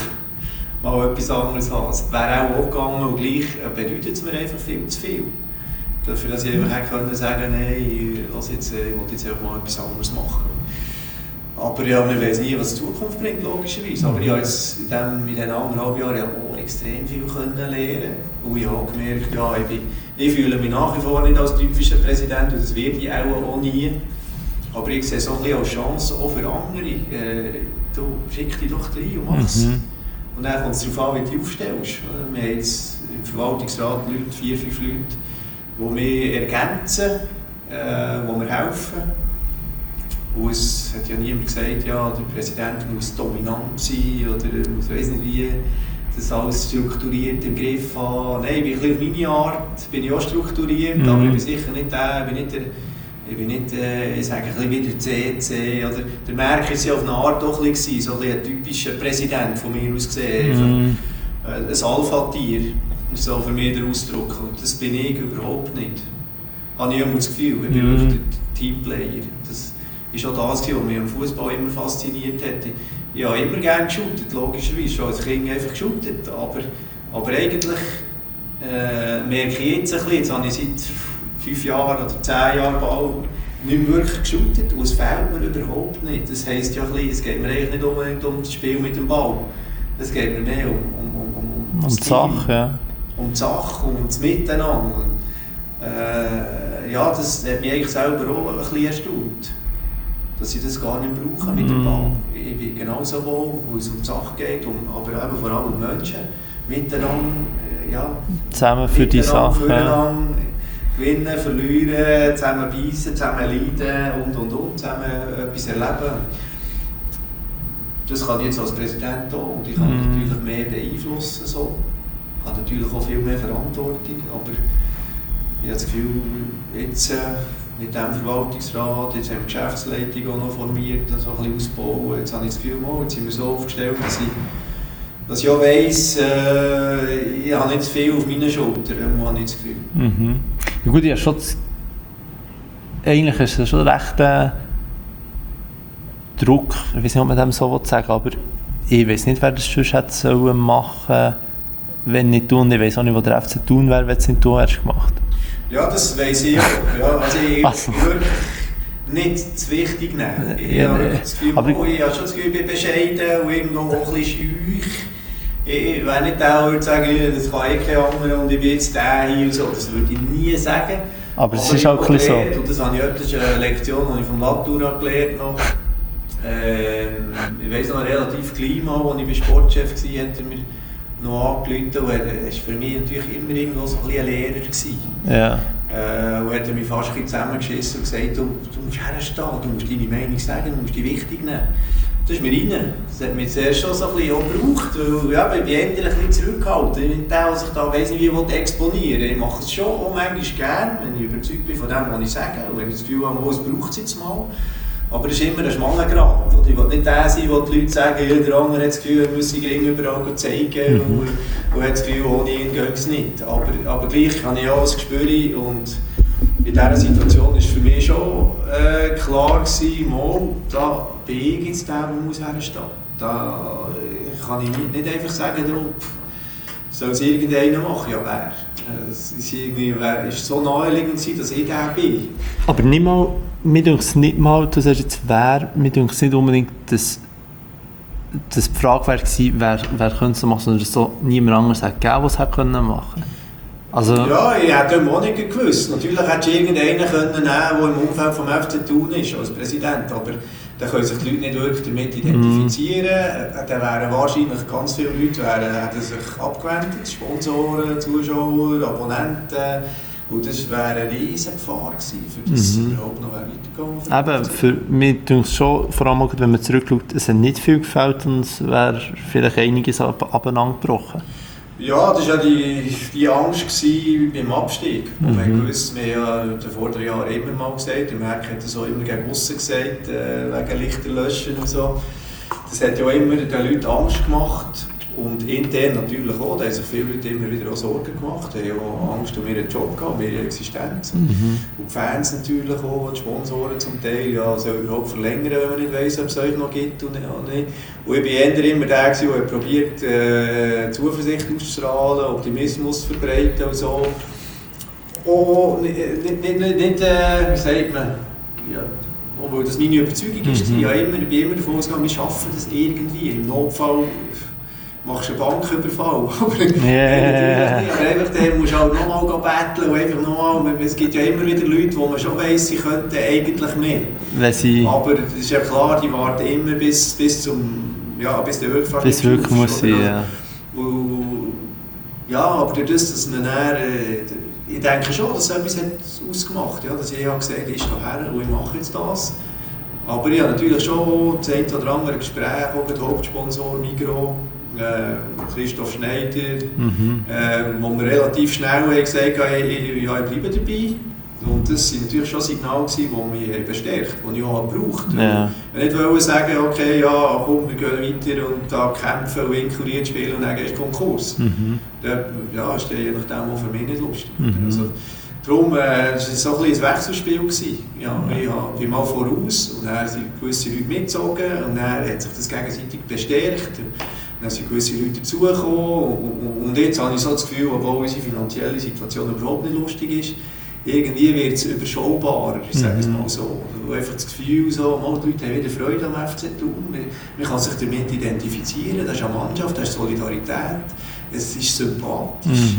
mal etwas anderes haben. Es wäre auch gegangen und gleich bedeutet es mir einfach viel zu viel. Dafür, dass ich einfach hätte können sagen, hey, ich will jetzt einfach mal etwas anderes machen. Aber ja, wir wissen nie, was die Zukunft bringt, logischerweise. Aber ich habe jetzt in diesen 1,5 Jahren auch extrem viel lernen. Und ich habe gemerkt, ja, ich fühle mich nach wie vor nicht als typischer Präsident und das werde ich auch nie. Aber ich sehe es auch ein bisschen als Chance, auch für andere. Du schick dich doch rein und mach es. Und dann kommt es darauf an, wie du dich aufstellst. Wir haben jetzt im Verwaltungsrat 4, 5 Leute, die mich ergänzen, die mir helfen. Und es hat ja niemand gesagt, ja, der Präsident muss dominant sein oder muss weiss nicht wie das alles strukturiert im Griff haben. Nein, ich bin auf meine Art bin ich auch strukturiert, aber ich bin sicher nicht der, ich sage ein bisschen wie der CC, oder der Merk war ja auf eine Art doch ein bisschen, so ein typischer Präsident von mir aus gesehen, ein Alpha-Tier, das ist so für mich der Ausdruck, und das bin ich überhaupt nicht. Habe ich immer das Gefühl, ich bin wirklich der Teamplayer. Das ist auch das, was mich am Fußball immer fasziniert hat. Ich habe immer gerne geshootet, logischerweise, schon als Kind einfach geshootet, aber eigentlich merke ich jetzt ein bisschen, jetzt habe ich seit 5 Jahren oder 10 Jahren bald nicht mehr wirklich geshootet und es fehlt mir überhaupt nicht. Das heisst ja ein bisschen, es geht mir eigentlich nicht unbedingt um das Spiel mit dem Ball, es geht mir mehr um die Sache, ja. Um die Sache, um das Miteinander. Ja, das hat mich eigentlich selber auch ein bisschen erstaunt, dass ich das gar nicht brauche mit dem Ball. Ich bin genauso wohl, wo es um die Sache geht, aber eben vor allem um Menschen, miteinander, ja, zusammen für die Sache. Gewinnen, verlieren, zusammen beißen, zusammen leiden und zusammen etwas erleben. Das kann ich jetzt als Präsident auch und ich kann natürlich mehr beeinflussen. So. Ich habe natürlich auch viel mehr Verantwortung, aber ich habe das Gefühl, jetzt mit dem Verwaltungsrat, jetzt haben wir die Geschäftsleitung auch noch formiert, das auch ein bisschen ausbauen. Jetzt habe ich das Gefühl, jetzt sind wir so aufgestellt, dass ich auch weiss, ich habe nicht zu viel auf meinen Schultern, habe ich das Gefühl. Ja gut, ich habe eigentlich ist es schon recht Druck, ich weiß nicht, ob man dem so sagen will, aber ich weiß nicht, wer das sonst hätte machen sollen, wenn nicht du, und ich weiß auch nicht, wo der FC Thun wäre, wenn es nicht du hättest gemacht. Ja, das weiss ich auch. Ja, also ich würde nicht zu wichtig nehmen. Ich habe das Gefühl, ich habe schon das Gefühl, ich bin bescheiden und irgendwo auch ein bisschen schüch. Ich wäre nicht der, der würde sagen, das kann kein anderer und ich bin jetzt der hier und so. Das würde ich nie sagen. Aber es ist auch ein bisschen so. Und das habe ich das ist eine Lektion, die ich vom Latura gelernt habe. Ich weiss noch, relativ klein mal, als ich bei Sportchef war, hat er mir noch angerufen. Und er war für mich natürlich immer irgendwo so ein bisschen ein Lehrer gewesen. Ja. Und hat er mich fast ein bisschen zusammengeschissen und gesagt, du musst herstehen, du musst deine Meinung sagen, du musst die wichtig nehmen. Das ist mir rein. Das hat mich zuerst schon so ein bisschen gebraucht, weil ja, ich bin endlich ein bisschen zurückgehalten. Ich bin der, der sich da weiss nicht wie exponieren will. Ich mache es schon auch manchmal gerne, wenn ich überzeugt bin von dem, was ich sage. Und wenn ich das Gefühl habe, es braucht es jetzt mal. Aber es ist immer ein schmaler Grat. Ich will nicht der sein, wo die Leute sagen, ja, der andere hat das Gefühl, er muss sich überall zeigen und hat das Gefühl, ohne ihn geht es nicht. Aber gleich habe ich auch ein Gespür und in dieser Situation war für mich schon klar gewesen, da bin ich jetzt der, der muss herstehen. Da kann ich nicht einfach sagen, soll es irgendeiner machen, ja wer. Es ist so naheliegend, dass ich der bin. Aber nicht mal, mir denkt es nicht mal, du sagst jetzt wer, mir denkt es nicht unbedingt, dass die Frage wäre, wer könnte es machen, sondern dass so niemand anderes hat gegeben, was es hätte machen können. Also, ja, ich hätte auch nicht gewusst. Natürlich hätte irgendeinen können nehmen, der im Umfeld vom FC Thun ist, als Präsident. Aber da können sich die Leute nicht wirklich damit identifizieren. Dann wären wahrscheinlich ganz viele Leute hätten sich abgewendet, Sponsoren, Zuschauer, Abonnenten. Und das wäre eine riesige Gefahr gewesen, für das überhaupt noch weitergegangen. Eben, für mich denke ich schon, vor allem wenn man zurückschaut, es hat nicht viel gefällt und es wäre vielleicht einiges abeinandergebrochen. Ja, das war ja die Angst beim Abstieg. Wir haben gewusst, wir haben ja vor 3 Jahren immer mal gesagt, der Merck hat das auch immer gegen aussen gesagt, wegen Lichterlöschen und so. Das hat ja immer den Leuten Angst gemacht. Und intern natürlich auch, da haben sich viele Leute immer wieder auch Sorgen gemacht, die haben auch Angst um ihren Job gehabt, um ihre Existenz. Und die Fans natürlich auch, die Sponsoren zum Teil, ja, soll überhaupt verlängern, wenn man nicht weiss, ob es euch noch gibt oder nicht. Und ich war immer der, der probiert, Zuversicht auszustrahlen, Optimismus zu verbreiten und so. Und nicht wie sagt man, ja, obwohl das meine Überzeugung ist, ich bin immer davon ausgegangen, wir schaffen das irgendwie, im Notfall machst du einen Banküberfall. Aber einfach dann musst du halt nochmal betteln und einfach nochmal. Es gibt ja immer wieder Leute, wo man schon weiss, sie könnten eigentlich mehr. Aber es ist ja klar, die warten immer bis der wirklich fast bis wirklich muss sie, ja. Ja, aber durch das, dass man dann, ich denke schon, dass etwas hat ausgemacht hat, ja, dass ich gesagt habe, ich stehe her und ich mache jetzt das. Aber ich habe natürlich schon das eine oder andere Gespräch, auch mit dem Hauptsponsor Migros, Christoph Schneider, wo wir relativ schnell haben gesagt haben, ich bleibe dabei. Und das waren natürlich schon Signale, die mich bestärkt haben, die ich auch gebraucht habe. Ja. Ich wollte sagen, okay, ja, komm, wir gehen weiter und da kämpfen und inkuriert spielen und dann gehst du Konkurs. Das ist je nachdem auch für mich nicht lustig. Also, darum war es so ein bisschen ein Wechselspiel. Ja, ich bin mal voraus und dann sind gewisse Leute mitgezogen und dann hat sich das gegenseitig bestärkt. Dann sind gewisse Leute dazugekommen und jetzt habe ich so das Gefühl, obwohl unsere finanzielle Situation überhaupt nicht lustig ist, irgendwie wird es überschaubarer, ich sage es mal so. Also einfach das Gefühl, so, die Leute haben wieder Freude am FC Thun, man kann sich damit identifizieren, das ist eine Mannschaft, das ist Solidarität, es ist sympathisch.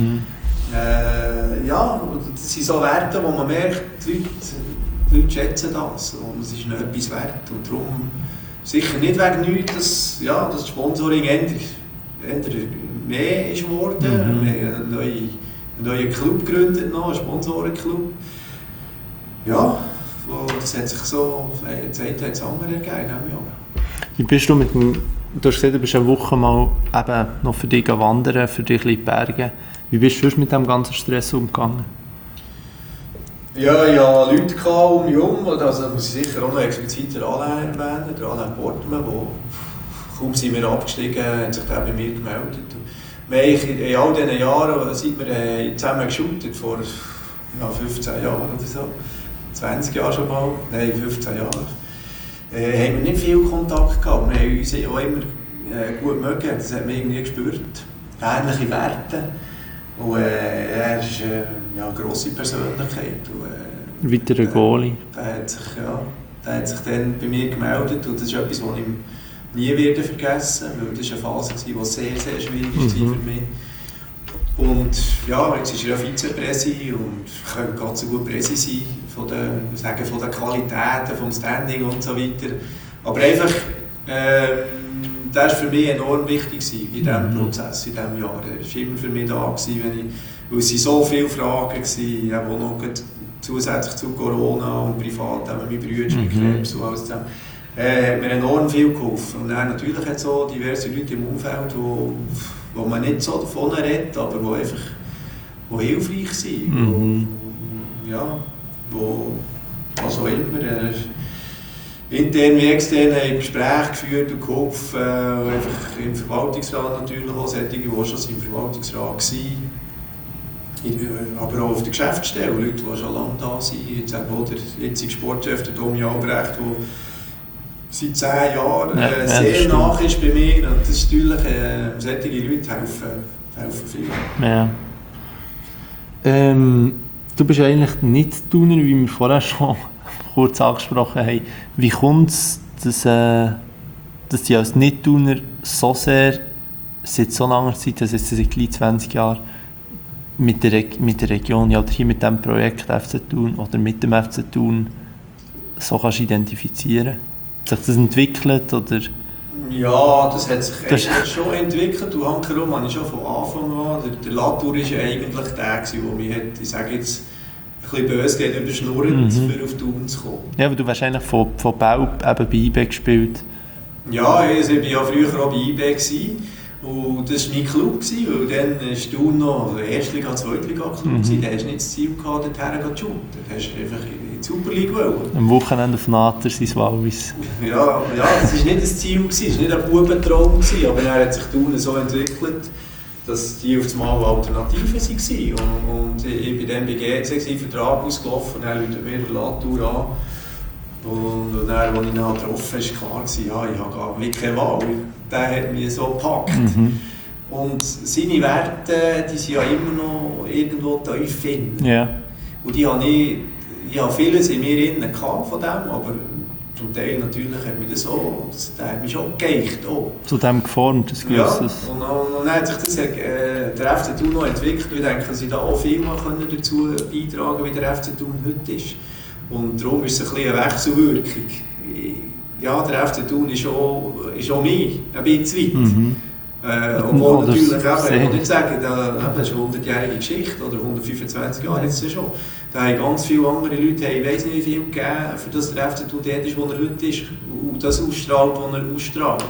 Das sind so Werte, wo man merkt, die Leute schätzen das und es ist nicht etwas wert. Und darum sicher nicht wegen nichts, dass das Sponsoring eher mehr ist geworden. Wir haben einen neuen Club gegründet, einen Sponsorenclub. Ja, das hat sich so, Zeit hat es andere gegeben. Wie bist du du hast gesagt, du bist eine Woche mal eben noch für dich wandern, für dich in die Berge. Wie bist du mit diesem ganzen Stress umgegangen? Ja, ich hatte Leute um mich herum, also muss ich sicher auch noch explizit den Alain erwähnen, der Alain Portman, wo kaum sind wir abgestiegen, hat sich der bei mir gemeldet. Wir haben in all diesen Jahren, seit wir zusammen geshootet, vor 15 Jahren oder so, 20 Jahre schon mal, nein 15 Jahre, haben wir nicht viel Kontakt gehabt. Wir haben uns auch immer gut mögen, das hat man irgendwie gespürt. Ähnliche Werte. Und er ist eine grosse Persönlichkeit. Weiterer Goalie. Der hat sich dann bei mir gemeldet und das ist etwas, was ich nie werde vergessen werde, weil das war eine Phase, die sehr, sehr schwierig war für mich. Und ja, jetzt ist er ja Vizepräsi und könnte ganz so gut Präsi sein, von den Qualitäten, vom Standing und so weiter. Aber einfach das war für mich enorm wichtig in diesem Prozess, in diesem Jahr. Er war immer für mich da, weil es so viele Fragen waren, die noch zusätzlich zu Corona und privat, meine Brüder mit Krebs und alles zusammen, hat mir enorm viel geholfen. Und dann natürlich hat es so diverse Leute im Umfeld, wo man nicht so davon redet, aber die einfach hilfreich sind. Was auch immer. Intern wie extern haben Gespräche geführt und geholfen. Einfach im Verwaltungsrat natürlich auch, solche, die schon im Verwaltungsrat waren. Aber auch auf der Geschäftsstelle, Leute, die schon lange da sind. Jetzt auch der jetzige Sportchef, der Tommy Albrecht, der seit 10 Jahren sehr nach ist bei mir. Und das ist natürlich, solche Leute helfen viel. Ja. Du bist eigentlich nicht Thuner, wie wir vorher schon kurz angesprochen haben. Wie kommt es, dass du als Nicht-Thuner so sehr, seit so langer Zeit, also seit gleich 20 Jahren, mit der Region, oder hier mit diesem Projekt FC Thun oder mit dem FC Thun so kannst identifizieren? Hat sich das entwickelt? Oder? Ja, das hat sich eigentlich schon entwickelt. Und hankerum habe ich schon von Anfang an. Der Latour war ja eigentlich der, der mich hat, ich sage jetzt, ein bisschen böse geht, überschnurrend, für auf Thun zu kommen. Ja, aber du hast eigentlich von Baub eben bei IB gespielt. Ja, also ich war ja früher auch bei IB. Und das war mein Club, weil dann war Thun noch der Erstliga-, Zweitliga-Club. Da hast du nicht das Ziel gehabt, dorthin zu shooten. Da hast du einfach in die Superliga wollen. Am Wochenende auf Nater sein Wallis. Ja, das war nicht das Ziel, es war nicht ein Bubentraum. Aber dann hat sich Thun so entwickelt, dass die auf einmal Alternativen waren. Und ich war dann bei GC, Vertrag ausgelaufen, und dann läutet mir der Latour an. Und dann, als ich ihn getroffen habe, war klar, ja, ich habe wirklich keine Wahl. Der hat mich so gepackt. Und seine Werte, die sind ja immer noch irgendwo tief drin. Yeah. Und ich habe vieles in mir drin von dem, aber zum Teil natürlich hat mich der hat mich schon geeicht. Zu dem geformt, das Gewisses. Ja, und dann hat sich das, der FC Thun noch entwickelt. Ich denke, dass ich da auch viel dazu beitragen kann, wie der FC Thun heute ist. Und darum ist es ein bisschen eine Wechselwirkung. Ja, der FC Thun ist auch mich, ein bisschen weit. Obwohl natürlich, ich will nicht sagen, das ist eine 100-jährige Geschichte oder 125 Jahre jetzt schon. Da haben ganz viele andere Leute, ich weiss nicht wie viel gegeben, für das der FC Thun dort ist, wo er heute ist. Und das ausstrahlt, was er ausstrahlt.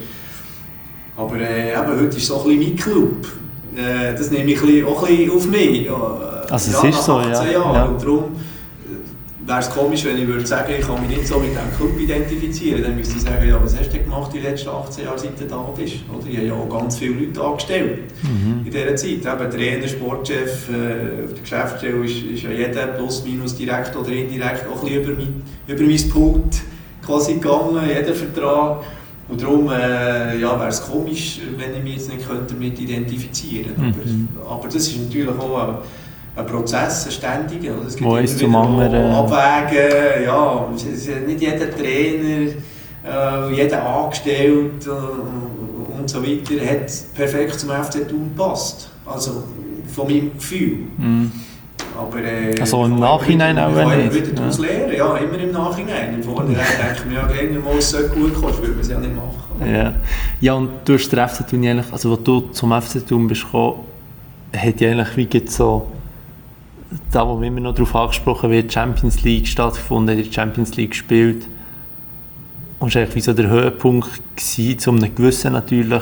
Aber heute ist es so ein bisschen mein Club. Das nehme ich auch ein bisschen auf mich. Also es ist so, ja. Und darum wäre es komisch, wenn ich würde sagen, ich kann mich nicht so mit diesem Club identifizieren. Dann müsste ich sagen, ja, was hast du gemacht die letzten 18 Jahre, seit du da bist? Oder? Ich habe ja auch ganz viele Leute angestellt in dieser Zeit. Eben Trainer, Sportchef, auf der Geschäftsstelle ist ja jeder plus minus direkt oder indirekt auch ein bisschen über mein Pult quasi gegangen, jeder Vertrag. Und darum wäre es komisch, wenn ich mich jetzt nicht damit identifizieren könnte. Aber das ist natürlich auch ein Prozess, ein ständiger. Es gibt immer wieder Abwägen. Ja, nicht jeder Trainer, jeder Angestellte und so weiter hat perfekt zum FC Thun gepasst. Also von meinem Gefühl. Aber, also im Nachhinein auch nicht? Ich wieder daraus lernen, ja, immer im Nachhinein. Im Vorhinein denke ich mir, ja, irgendwann mal, es sollte gut kommen, würde man es ja nicht machen. Ja, und du hast den FC Thun eigentlich, also als du zum FC Thun bist gekommen, hat ja eigentlich wie so da, wo immer noch darauf angesprochen wird, Champions League stattgefunden, die Champions League gespielt. Und es war eigentlich wie so der Höhepunkt gewesen, zu einem gewissen natürlich.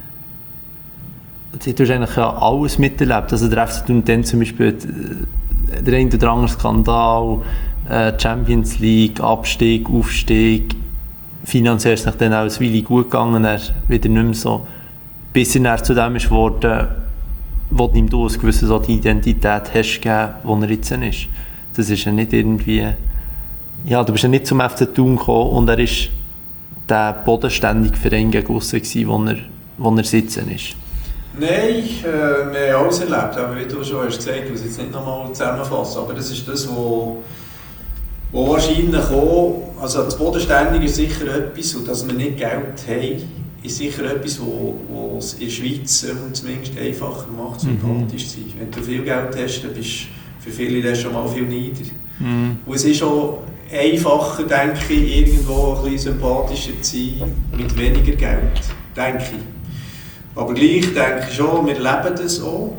Du hast eigentlich alles miterlebt. Also der FC Thun dann zum Beispiel der eine oder andere Skandal, Champions League, Abstieg, Aufstieg. Finanziell ist es dann auch eine Weile gut gegangen, er wieder nicht mehr so, bis er zu dem ist geworden, wo du ihm eine gewisse so die Identität hast gegeben, wo er jetzt ist. Das ist ja nicht irgendwie... Ja, du bist ja nicht zum FC Thun gekommen und er war der bodenständige Verein gegen aussen, wo er sitzen ist. Nein, wir haben alles erlebt, aber wie du schon hast gesagt, ich muss jetzt nicht nochmal zusammenfassen, aber das ist das, wo wahrscheinlich auch, also das Bodenständige ist sicher etwas, und dass wir nicht Geld haben, ist sicher etwas, was in der Schweiz zumindest einfacher macht, sympathisch zu sein. Wenn du viel Geld hast, dann bist du für viele das schon mal viel nieder. Und es ist auch einfacher, denke ich, irgendwo ein bisschen sympathischer zu sein mit weniger Geld. denke ich. Aber gleich denke ich schon, wir leben das auch.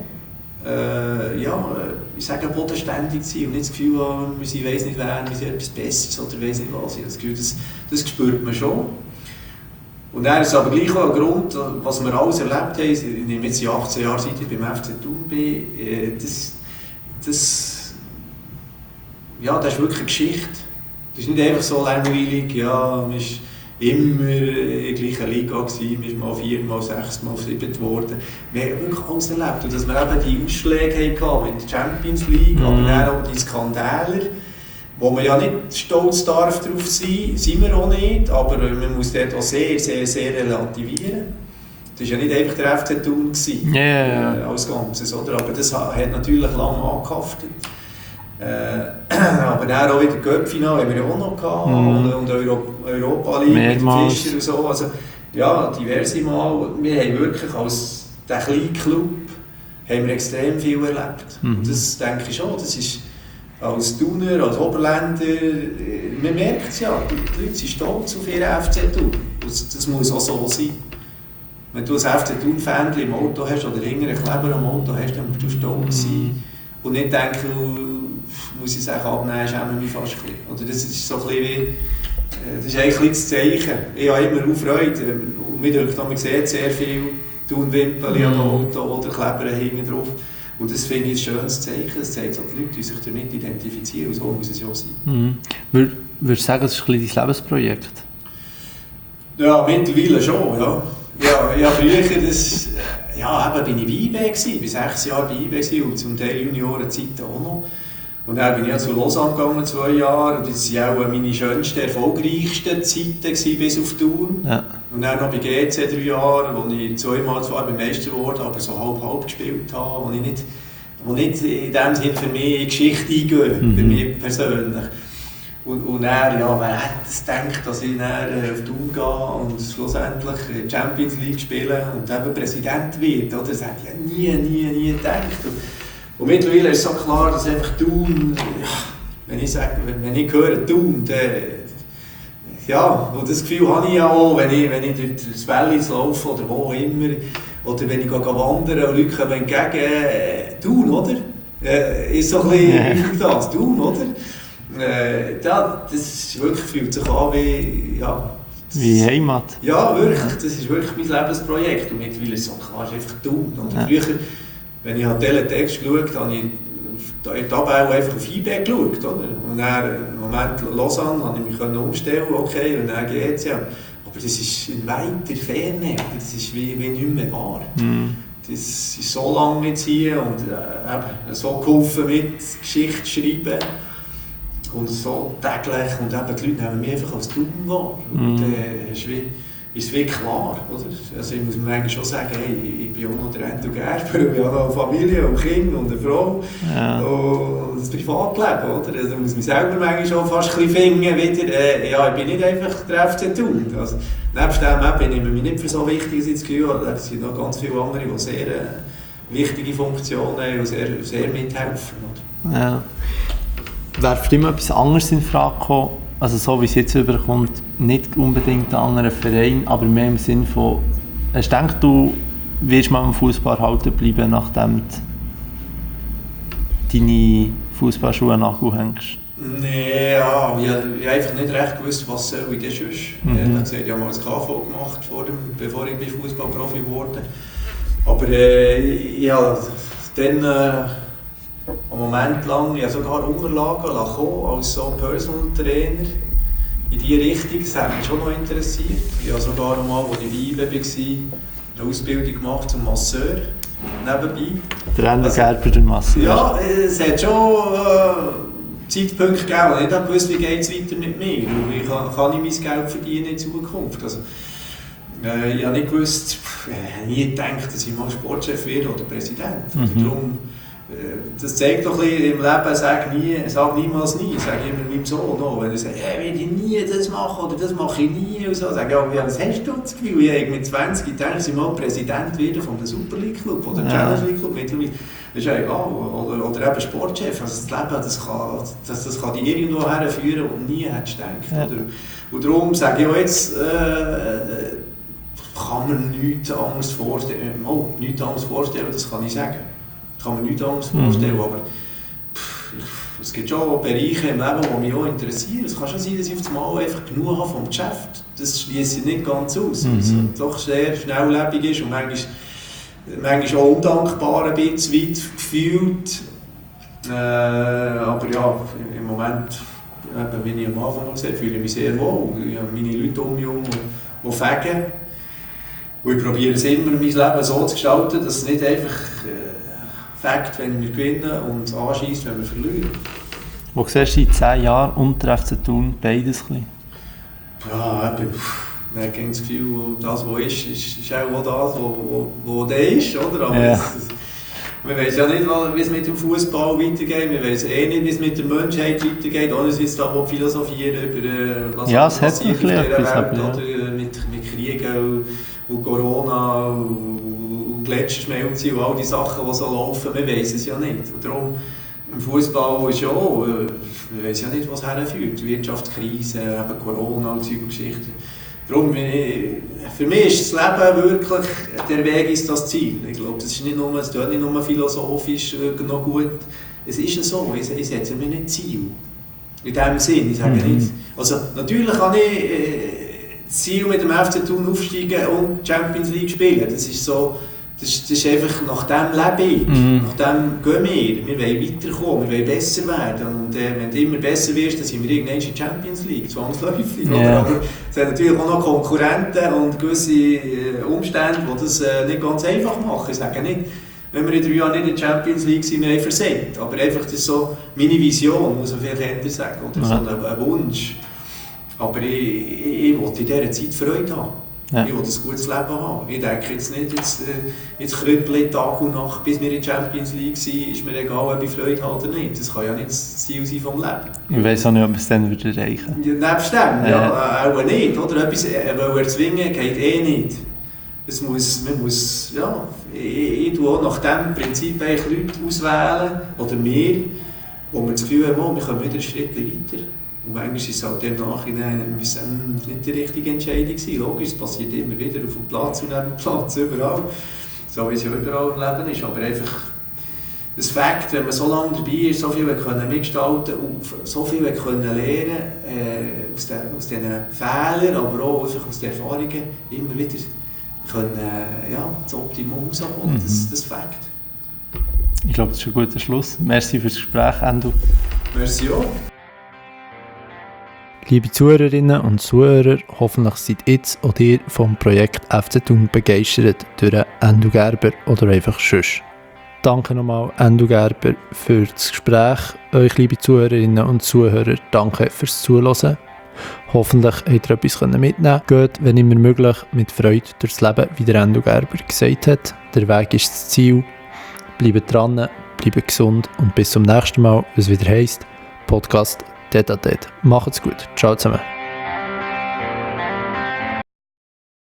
Ich sage bodenständig sein und nicht das Gefühl haben, wir sind weiss nicht wer, wir sind etwas Besseres oder weiss nicht was. Ich habe das Gefühl, das spürt man schon. Und dann ist es aber gleich auch ein Grund, was wir alles erlebt haben. Ich nehme jetzt die 18 Jahre, seit ich beim FC Thun bin. Das ist wirklich eine Geschichte. Das ist nicht einfach so langweilig, ja, man ist immer in der gleichen Liga gewesen, man ist mal 4, mal 6, mal 7 geworden. Wir haben wirklich alles erlebt. Und dass wir eben die Ausschläge hatten mit der Champions League, aber dann auch die Skandale, wo man ja nicht stolz darf darauf sein, sind wir auch nicht, aber man muss dort auch sehr, sehr, sehr relativieren. Das war ja nicht einfach der FC Thun als Ganzes, oder? Aber das hat natürlich lange angehaftet. Aber dann auch wieder Cup-Finale haben wir ja auch noch gehabt, und Europa League mit Fischer und so. Also, ja, diverse Mal. Wir haben wirklich als der kleine Club haben wir extrem viel erlebt. Und das denke ich schon, das ist als Thuner, als Oberländer, man merkt es ja, die Leute sind stolz auf ihren FC Thun. Das muss auch so sein. Wenn du ein FC Thun-Fan im Auto hast oder irgendeinen Kleber am Auto hast, dann musst du stolz sein. Und nicht denken, muss ich sagen, abnehmen, schämen mich fast ein bisschen. Oder das ist so ein bisschen wie, das ist eigentlich das Zeichen. Ich habe immer auch Freude. Und mir denkt, man sieht sehr viel Thun-Wimpel an dem Auto oder Kleber hinten drauf. Und das finde ich ein schönes Zeichen. Das zeigt, dass die Leute sich damit identifizieren. Und so muss es ja sein. Würdest du sagen, das ist ein bisschen dein Lebensprojekt? Ja, mittlerweile schon, ja. Ja, früher bin ich bei IB gewesen. Ich war 6 Jahre bei IB und zum Teil Juniorenzeiten auch noch. Und dann bin ich zu Lausanne gegangen, 2 Jahre. Und das waren auch meine schönsten, erfolgreichsten Zeiten bis auf Thun. Ja. Und dann noch bei GC 3 Jahre, wo ich zweimal zwar beim Meister geworden, aber so halb gespielt habe, wo nicht in dem Sinne für mich in die Geschichte eingehen, für mich persönlich. Und dann, wer hätte es gedacht, dass ich dann auf Thun gehe und schlussendlich Champions League spiele und eben Präsident wird, oder? Das hätte ich nie gedacht. Und mittlerweile ist es so klar, dass einfach Thun, wenn ich höre Thun, und das Gefühl habe ich ja auch, wenn ich durch das Wallis laufe oder wo auch immer, oder wenn ich wandere und Leute kommen entgegen, Thun, oder? Ist so ein bisschen das, Thun, oder? Das wirklich, fühlt sich an wie Heimat. Ja, wirklich. Das ist wirklich mein Lebensprojekt. Und mittlerweile ist es so klar, es ist einfach Thun. Früher, wenn ich Teletext geschaut habe, ich in der Tabelle einfach auf IB geschaut. Oder? Und dann, im Moment Lausanne, konnte ich mich umstellen, okay, und dann geht es ja. Aber das ist in weiter Ferne. Das ist wie nicht mehr wahr. Das ist so lange jetzt hier und so geholfen mit Geschichte schreiben. Und so täglich, und eben die Leute nehmen mich einfach als Thun wahr. Und ist wie klar, oder? Also ich muss mir eigentlich schon sagen, hey, ich bin auch noch der Endo Gerber, ich habe noch eine Familie und Kinder und eine Frau und das Privatleben, oder? Also muss mich selber manchmal schon fast ein bisschen finden wieder, ich bin nicht einfach der FC Thun. Also, nebst dem nehme ich mich nicht für so wichtig, dass ich das Gefühl habe, es sind noch ganz viele andere, die sehr wichtige Funktionen haben und sehr mithelfen. Oder? Ja. Wäre für dich etwas anderes in Frage gekommen, also so wie es jetzt überkommt, nicht unbedingt einen anderen Verein, aber mehr im Sinne von, ich denke, du wirst mal am Fußball halten bleiben, nachdem du deine Fußballschuhe nachhängst? Nee, ich habe einfach nicht recht gewusst, was soll ich denn sonst. Ich habe mal das KV gemacht, bevor ich Fußballprofi wurde. Aber ich habe dann einen Moment lang, ich habe sogar Unterlagen kommen als so Personal Trainer in diese Richtung. Das hat mich schon noch interessiert. Ich habe sogar einmal, als ich bei IB war, eine Ausbildung gemacht zum Masseur nebenbei. Der Endo Gerber, der Masseur. Ja, es hat schon Zeitpunkte gegeben, und ich habe gewusst, wie geht es weiter mit mir. Wie kann ich mein Geld verdienen in Zukunft? Also, ich habe nicht gewusst, nie gedacht, dass ich mal Sportchef werde oder Präsident. Darum, das zeigt doch ein bisschen im Leben, sag niemals nie. Ich sage immer meinem Sohn noch, wenn er sagt, will ich nie das machen oder das mache ich nie. Und so, sage ich, was hast du das Gefühl? Ich habe mit 20 gedacht, ich mal Präsident werden von der Super League Club oder Challenge League Club. Mittlerweile ist ja egal. Oder eben Sportchef. Also das Leben, das kann dich irgendwo herführen, wo du nie hättest gedacht. Ja. Und darum sage ich auch jetzt, kann man nichts anderes vorstellen. Nichts anderes vorstellen, das kann ich sagen. Ich kann mir nichts anderes vorstellen, aber es gibt schon Bereiche im Leben, die mich auch interessieren. Es kann schon sein, dass ich auf einmal einfach genug habe vom Geschäft. Das schließe ich nicht ganz aus. Weil es doch sehr schnelllebig ist und manchmal auch undankbar ein bisschen weit gefühlt. Aber ja, im Moment, wie ich am Anfang noch gesagt habe, fühle ich mich sehr wohl. Ich habe meine Leute um mich herum, die fegen. Und ich probiere es immer, mein Leben so zu gestalten, dass es nicht einfach fegt, wenn wir gewinnen und anschießt, wenn wir verlieren. Wo siehst du in 10 Jahren und der FC Thun beides ein bisschen? Ja, man hat das Gefühl, das, was ist auch das, was da ist, oder? Aber ja. Wir wissen ja nicht, wie es mit dem Fußball weitergeht, wir wissen nicht, wie es mit der Menschheit weitergeht, ohne dass wir jetzt da philosophieren über was passiert auf dieser Welt, oder mit Kriegen und Corona und Gletscherschmelze und all die Sachen, die so laufen, wir wissen es ja nicht. Und darum, im Fußball ist ja auch, wir wissen ja nicht, was herführt, Wirtschaftskrise, eben Corona und solche Geschichten. Darum, für mich ist das Leben wirklich, der Weg ist das Ziel. Ich glaube, das ist nicht nur philosophisch noch gut. Es ist so, ich setze mir nicht Ziel. In dem Sinn, ich sage nicht. Also, natürlich kann ich das Ziel mit dem FC Thun aufsteigen und Champions League spielen. Das ist so, das ist einfach, nach dem lebe ich, nach dem gehen wir. Wir wollen weiterkommen, wir wollen besser werden. Und wenn du immer besser wirst, dann sind wir irgendwann in der Champions League, zwangsläufig. Yeah. Aber es sind natürlich auch noch Konkurrenten und gewisse Umstände, die das nicht ganz einfach machen. Ich sage nicht, wenn wir in 3 Jahren nicht in der Champions League sind, wir haben versagt. Aber einfach, das ist so meine Vision, muss man vielleicht eher sagen, oder so ein Wunsch. Aber ich will in dieser Zeit Freude haben. Ja. Ich will ein gutes Leben haben. Ich denke jetzt nicht, jetzt krüppeln Tag und Nacht, bis wir in der Champions League sind, ist mir egal, ob ich Freude habe oder nicht. Das kann ja nicht das Ziel sein vom Leben. Ich weiss auch nicht, ob wir es dann wieder erreichen. Ja, nebst dem, ja, auch nicht. Oder etwas erzwingen geht nicht. Man muss, ja, ich tue auch nach diesem Prinzip Leute auswählen, oder wir, wo wir das Gefühl haben, wir kommen wieder einen Schritt weiter. Und manchmal ist es halt im Nachhinein nicht die richtige Entscheidung gewesen. Logisch, es passiert immer wieder auf dem Platz und neben dem Platz, überall. So wie es ja überall im Leben ist. Aber einfach das Fakt, wenn man so lange dabei ist, so viel mitgestalten und so viel lernen aus diesen Fehlern, aber auch einfach aus den Erfahrungen, immer wieder können, das Optimum rausholen. Das Fakt. Ich glaube, das ist ein guter Schluss. Merci für das Gespräch, Endo. Merci auch. Liebe Zuhörerinnen und Zuhörer, hoffentlich seid jetzt auch ihr vom Projekt FC Thun begeistert durch Endo Gerber oder einfach sonst. Danke nochmal, Endo Gerber, für das Gespräch. Euch, liebe Zuhörerinnen und Zuhörer, danke fürs Zuhören. Hoffentlich habt ihr etwas mitnehmen können. Geht, wenn immer möglich, mit Freude durchs Leben, wie der Endo Gerber gesagt hat. Der Weg ist das Ziel. Bleibt dran, bleibt gesund und bis zum nächsten Mal, was wieder heisst, Podcast Tête à Tête. Macht's gut. Ciao zusammen.